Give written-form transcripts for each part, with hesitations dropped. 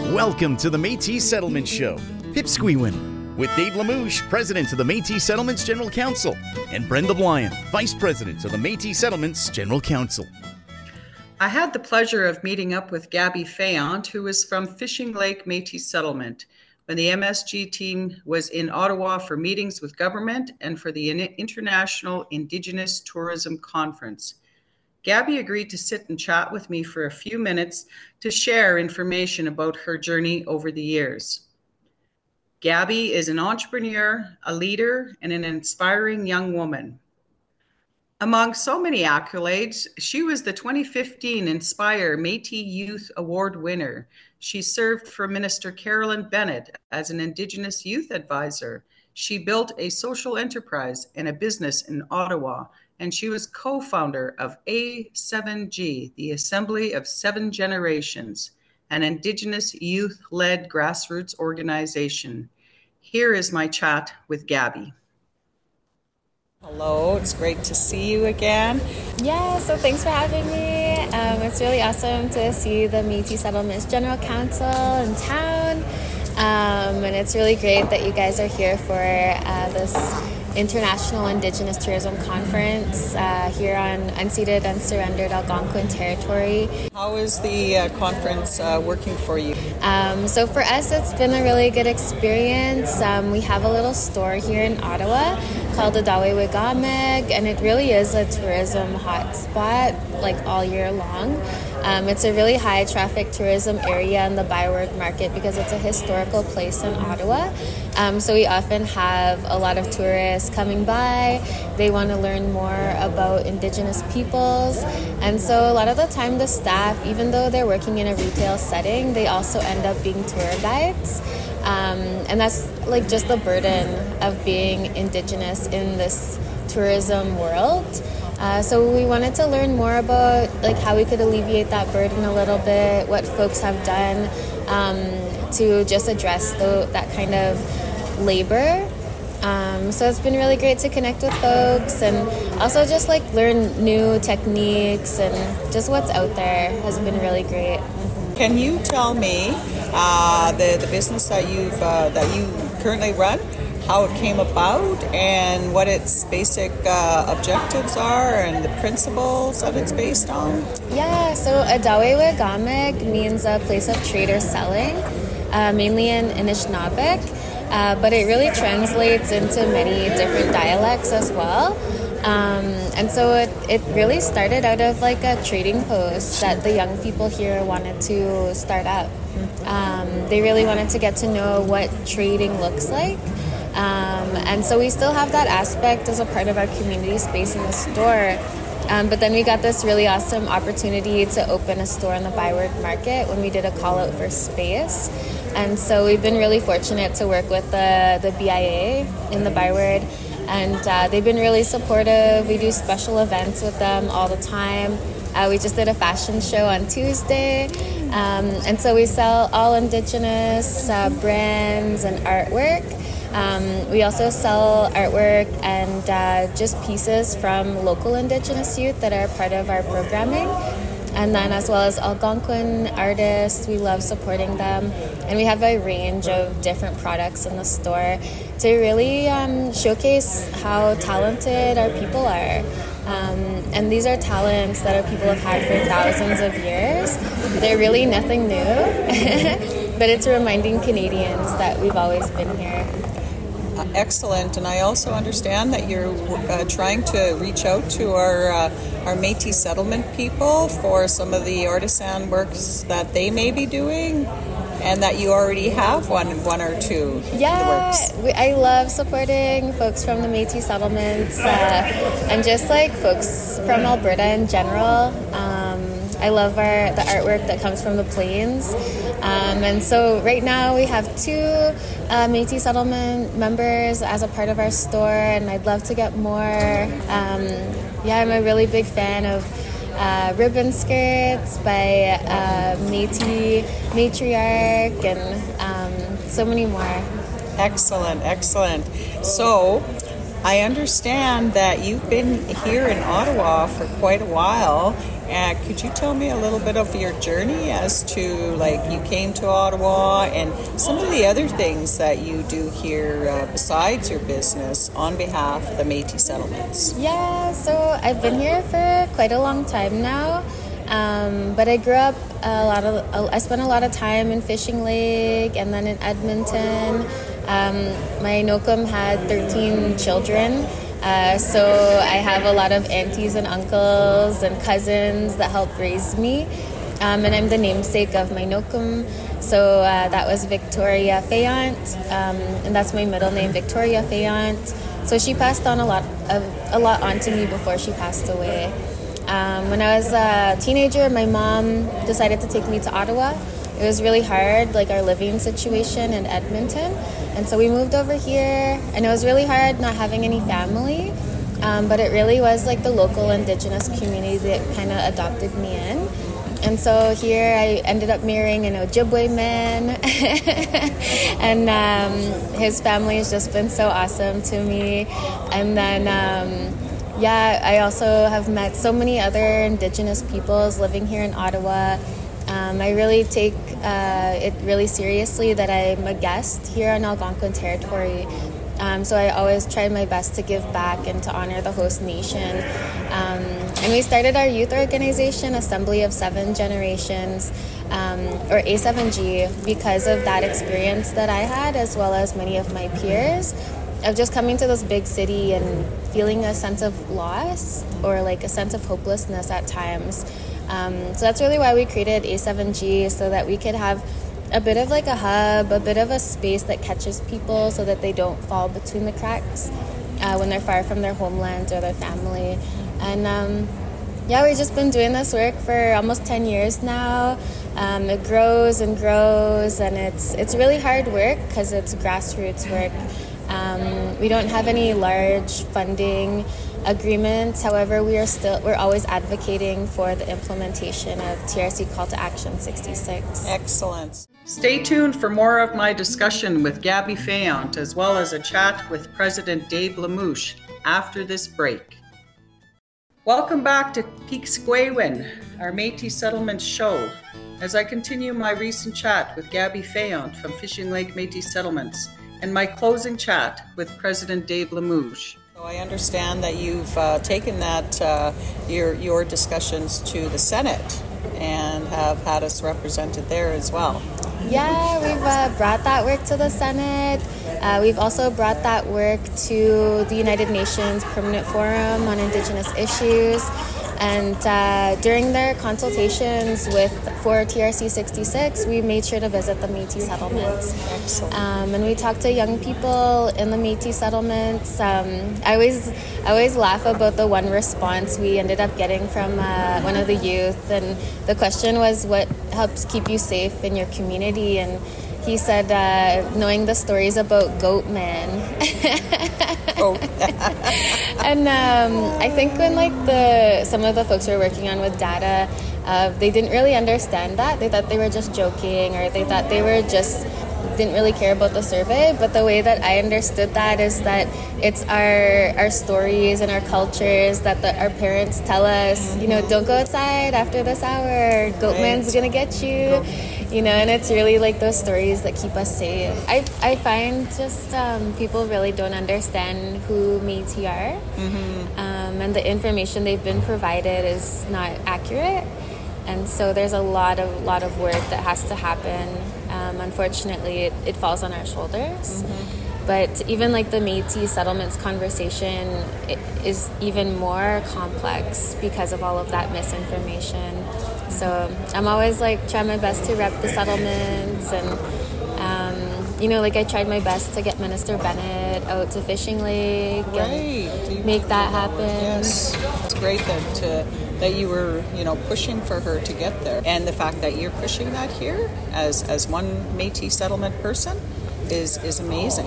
Welcome to the Métis Settlement Show, Pipsqueewin, with Dave Lamouche, President of the Métis Settlements General Council, and Brenda Blyan, Vice President of the Métis Settlements General Council. I had the pleasure of meeting up with Gabby Fayant, who is from Fishing Lake Métis Settlement, when the MSG team was in Ottawa for meetings with government and for the International Indigenous Tourism Conference. Gabby agreed to sit and chat with me for a few minutes to share information about her journey over the years. Gabby is an entrepreneur, a leader, and an inspiring young woman. Among so many accolades, she was the 2015 Inspire Métis Youth Award winner. She served for Minister Carolyn Bennett as an Indigenous youth advisor. She built a social enterprise and a business in Ottawa, and she was co-founder of A7G, the Assembly of Seven Generations, an Indigenous youth-led grassroots organization. Here is my chat with Gabby. Hello, it's great to see you again. Yeah, so thanks for having me. It's really awesome to see the Métis Settlements General Council in town. And it's really great that you guys are here for this International Indigenous Tourism Conference here on unceded and surrendered Algonquin territory. How is the conference working for you? So for us, it's been a really good experience. We have a little store here in Ottawa called Adawe Wigameg, and it really is a tourism hotspot like all year long. It's a really high traffic tourism area in the Byward Market because it's a historical place in Ottawa. So we often have a lot of tourists coming by. They want to learn more about Indigenous peoples. And so a lot of the time the staff, even though they're working in a retail setting, they also end up being tour guides. And that's like just the burden of being Indigenous in this tourism world. So we wanted to learn more about like how we could alleviate that burden a little bit, what folks have done to just address that kind of labor. So it's been really great to connect with folks and also just like learn new techniques and just what's out there has been really great. Can you tell me the business that you currently run, how it came about and what its basic objectives are and the principles that it's based on? Yeah, so Adawe Wigameg means a place of trade or selling, mainly in Anishinaabe, but it really translates into many different dialects as well. And so it really started out of like a trading post that the young people here wanted to start up. They really wanted to get to know what trading looks like. And so we still have that aspect as a part of our community space in the store. But then we got this really awesome opportunity to open a store in the Byward Market when we did a call out for space. And so we've been really fortunate to work with the BIA in the Byward. And they've been really supportive. We do special events with them all the time. We just did a fashion show on Tuesday. And so we sell all Indigenous brands and artwork. We also sell artwork and just pieces from local Indigenous youth that are part of our programming. And then as well as Algonquin artists, we love supporting them. And we have a range of different products in the store to really showcase how talented our people are. And these are talents that our people have had for thousands of years. They're really nothing new, but it's reminding Canadians that we've always been here. Excellent, and I also understand that you're trying to reach out to our Métis settlement people for some of the artisan works that they may be doing, and that you already have one or two works. I love supporting folks from the Métis settlements and just like folks from Alberta in general. I love the artwork that comes from the plains. And so right now we have 2 Métis settlement members as a part of our store, and I'd love to get more. I'm a really big fan of ribbon skirts by Métis Matriarch and so many more. Excellent. So I understand that you've been here in Ottawa for quite a while. Could you tell me a little bit of your journey as to, like, you came to Ottawa and some of the other things that you do here besides your business on behalf of the Métis settlements? Yeah, so I've been here for quite a long time now. But I grew up I spent a lot of time in Fishing Lake and then in Edmonton. My NOCUM had 13 children. So I have a lot of aunties and uncles and cousins that helped raise me. And I'm the namesake of my NOCUM. So that was Victoria Fayant. And that's my middle name, Victoria Fayant. So she passed on a lot on to me before she passed away. When I was a teenager, my mom decided to take me to Ottawa. It was really hard, like our living situation in Edmonton. And so we moved over here, and it was really hard not having any family. But it really was like the local Indigenous community that kind of adopted me in. And so here I ended up marrying an Ojibwe man. And his family has just been so awesome to me. And then I also have met so many other Indigenous peoples living here in Ottawa. I really take it really seriously that I'm a guest here on Algonquin territory. So I always try my best to give back and to honor the host nation. And we started our youth organization, Assembly of Seven Generations, or A7G, because of that experience that I had, as well as many of my peers, of just coming to this big city and feeling a sense of loss or like a sense of hopelessness at times. So that's really why we created A7G, so that we could have a bit of like a hub, a bit of a space that catches people so that they don't fall between the cracks when they're far from their homeland or their family. And we've just been doing this work for almost 10 years now. It grows and grows, and it's really hard work because it's grassroots work. We don't have any large funding agreements. However, we're always advocating for the implementation of TRC Call to Action 66. Excellent. Stay tuned for more of my discussion with Gabby Fayant, as well as a chat with President Dave Lamouche after this break. Welcome back to Peaksquewin, our Métis Settlements show, as I continue my recent chat with Gabby Fayant from Fishing Lake Métis Settlements and my closing chat with President Dave Lamouche. So I understand that you've taken that your discussions to the Senate and have had us represented there as well. Yeah, we've brought that work to the Senate. We've also brought that work to the United Nations Permanent Forum on Indigenous Issues. And during their consultations for TRC 66, we made sure to visit the Métis settlements. Excellent. And we talked to young people in the Métis settlements. I always laugh about the one response we ended up getting from one of the youth. And the question was, what helps keep you safe in your community? And he said, knowing the stories about Goat Man. And I think when some of the folks were working on with data, they didn't really understand that. They thought they were just joking, or they thought they were just didn't really care about the survey. But the way that I understood that is that it's our stories and our cultures that our parents tell us, don't go outside after this hour, Goat Man's gonna get you. And it's really like those stories that keep us safe. I find just people really don't understand who Métis are, and the information they've been provided is not accurate, and so there's a lot of work that has to happen. Unfortunately, it falls on our shoulders. But even like the Métis settlements conversation is even more complex because of all of that misinformation. So I'm always trying my best to rep the settlements, and I tried my best to get Minister Bennett out to Fishing Lake and make that happen. Yes, it's great that you were pushing for her to get there, and the fact that you're pushing that here as one Métis settlement person is amazing.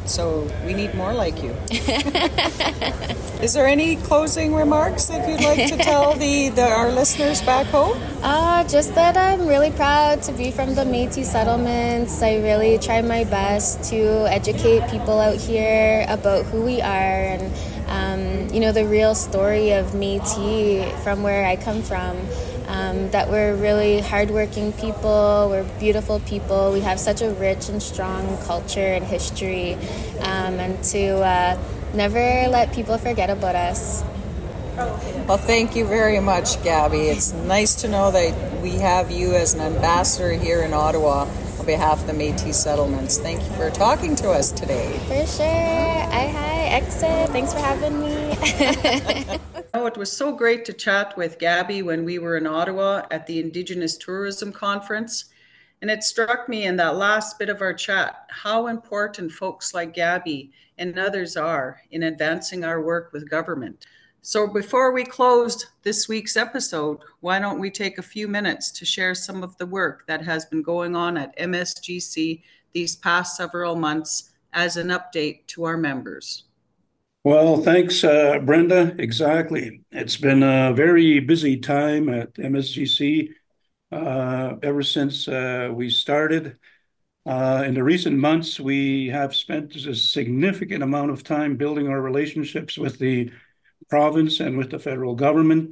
So we need more like you. Is there any closing remarks that you'd like to tell our listeners back home? Just that I'm really proud to be from the Métis settlements. I really try my best to educate people out here about who we are and, the real story of Métis from where I come from. That we're really hardworking people, we're beautiful people, we have such a rich and strong culture and history, and to never let people forget about us. Well, thank you very much, Gabby. It's nice to know that we have you as an ambassador here in Ottawa on behalf of the Métis settlements. Thank you for talking to us today. For sure. Hi, Exit. Thanks for having me. It was so great to chat with Gabby when we were in Ottawa at the Indigenous Tourism Conference. And it struck me in that last bit of our chat how important folks like Gabby and others are in advancing our work with government. So before we close this week's episode, why don't we take a few minutes to share some of the work that has been going on at MSGC these past several months as an update to our members. Well, thanks, Brenda. Exactly. It's been a very busy time at MSGC ever since we started. In the recent months, we have spent a significant amount of time building our relationships with the province and with the federal government.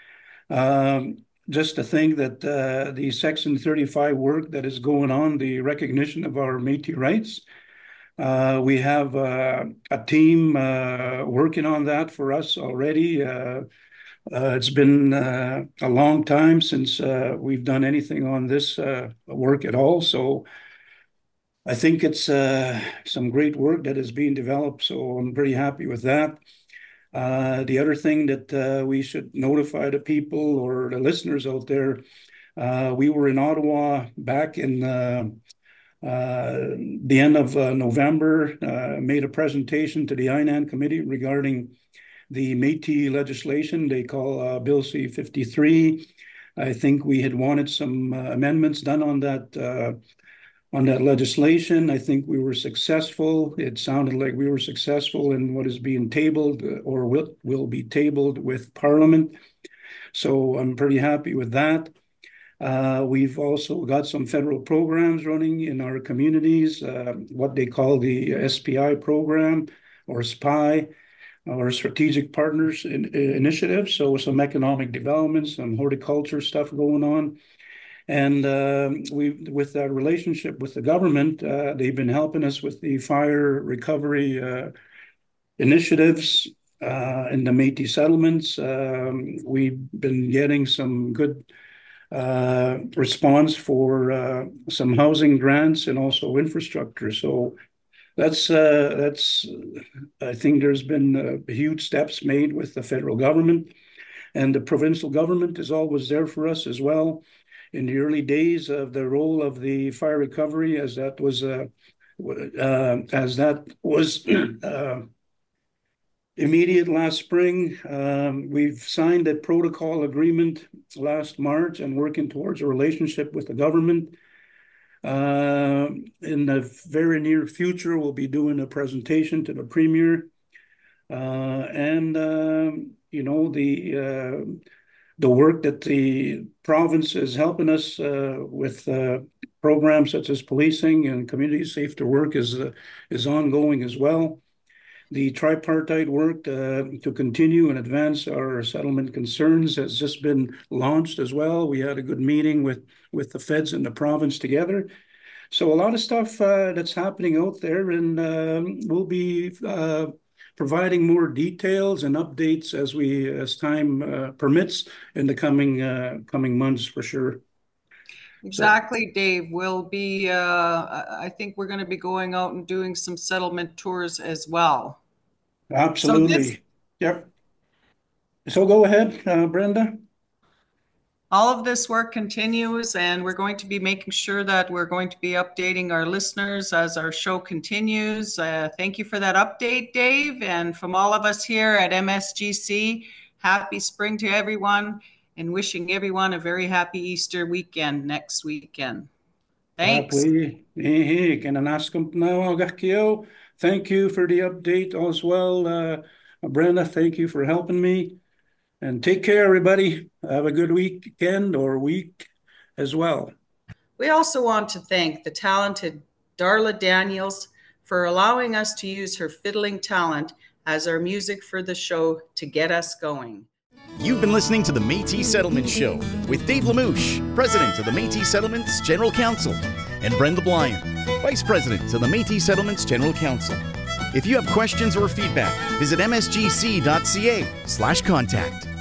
Just to think that the Section 35 work that is going on, the recognition of our Métis rights, we have a team working on that for us already. It's been a long time since we've done anything on this work at all. So I think it's some great work that is being developed. So I'm pretty happy with that. The other thing that we should notify the people or the listeners out there, we were in Ottawa back in the end of November, made a presentation to the INAN committee regarding the Métis legislation they call Bill C-53. I think we had wanted some amendments done on that legislation. I think we were successful. It sounded like we were successful in what is being tabled or will be tabled with Parliament. So I'm pretty happy with that. We've also got some federal programs running in our communities, what they call the SPI program or SPI, or Strategic Partners Initiative. So some economic development, some horticulture stuff going on. And with that relationship with the government, they've been helping us with the fire recovery initiatives in the Métis settlements. We've been getting some good response for some housing grants and also infrastructure. So that's I think there's been huge steps made with the federal government, and the provincial government is always there for us as well. In the early days of the role of the fire recovery, as that was immediate last spring, we've signed a protocol agreement last March and working towards a relationship with the government. In the very near future, we'll be doing a presentation to the Premier. The work that the province is helping us with programs such as policing and community safe to work is ongoing as well. The tripartite work to continue and advance our settlement concerns has just been launched as well. We had a good meeting with the feds and the province together. So a lot of stuff that's happening out there, and we'll be providing more details and updates as time permits in the coming months for sure. Exactly, Dave. We'll be, I think we're going to be going out and doing some settlement tours as well. Absolutely. Yep. So go ahead, Brenda. All of this work continues, and we're going to be making sure that we're going to be updating our listeners as our show continues. Thank you for that update, Dave. And from all of us here at MSGC, happy spring to everyone, and wishing everyone a very happy Easter weekend next weekend. Thanks. Thank you for the update as well. Brenda, thank you for helping me. And take care, everybody. Have a good weekend or week as well. We also want to thank the talented Darla Daniels for allowing us to use her fiddling talent as our music for the show to get us going. You've been listening to the Métis Settlement Show with Dave Lamouche, President of the Métis Settlements General Council, and Brenda Blyan, Vice President of the Métis Settlements General Council. If you have questions or feedback, visit msgc.ca/contact.